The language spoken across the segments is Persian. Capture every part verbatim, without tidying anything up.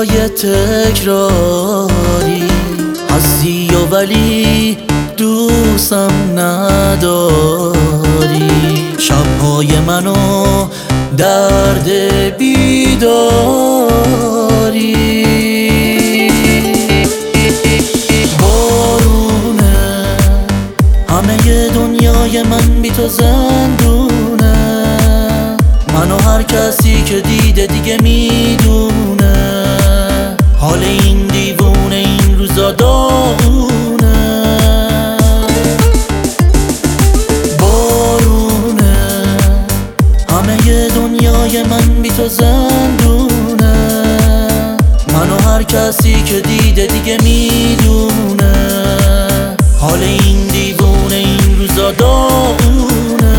یه تکراری هستی و ولی دوستم نداری. شبهای منو درد بیداری. بارونه همه دنیای من بی تو زندونه. منو هر کسی که دیده دیگه میدونه. حال این دیوونه این روزا داغونه. بارونه همه دنیای من بی تو زندونه. منو هر کسی که دیده دیگه میدونه. حال این دیوونه این روزا داغونه.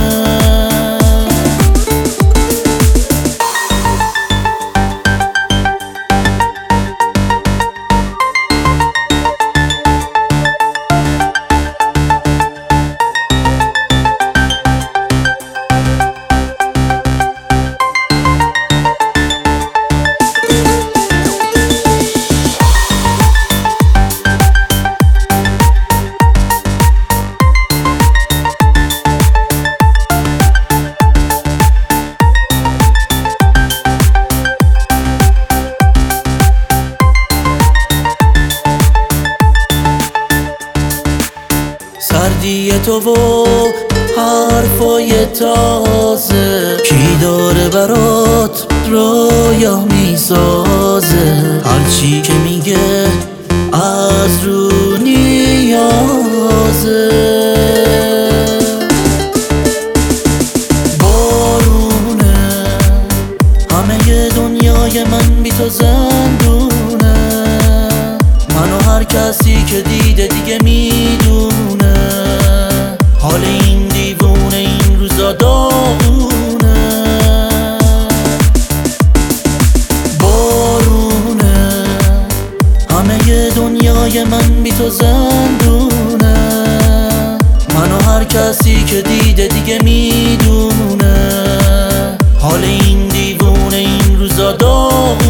سردی تو و حرفای تازه کی داره برات رویا میسازه. هرچی که میگه از رو نیازه. بارونه همه دنیای من بی تو زندونه. منو هر کسی که دیده دیگه میدونه. حال این دیوونه این روزا داغونه. بارونه همه دنیای من بی تو زندونه. منو هر کسی که دیده دیگه میدونه. حال این دیوونه این روزا داغونه.